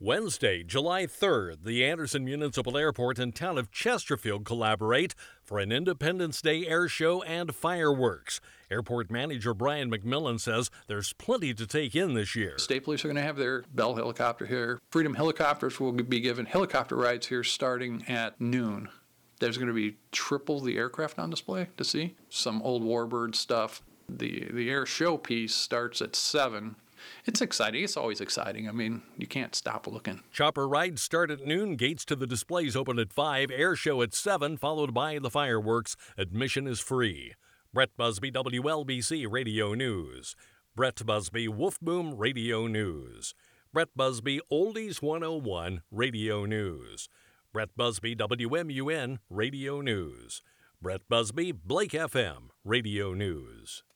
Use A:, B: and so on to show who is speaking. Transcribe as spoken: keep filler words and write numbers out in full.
A: Wednesday, July third, the Anderson Municipal Airport and town of Chesterfield collaborate for an Independence Day air show and fireworks. Airport manager Brian McMillan says there's plenty to take in this year.
B: State Police are going to have their Bell helicopter here. Freedom Helicopters will be given helicopter rides here starting at noon. There's going to be triple the aircraft on display to see. Some old Warbird stuff. The, the air show piece starts at seven. It's exciting. It's always exciting. I mean, you can't stop looking.
A: Chopper rides start at noon. Gates to the displays open at five. Air show at seven, followed by the fireworks. Admission is free. Brett Busby, W L B C Radio News. Brett Busby, Wolf Boom Radio News. Brett Busby, Oldies one oh one Radio News. Brett Busby, W M U N Radio News. Brett Busby, Blake F M Radio News.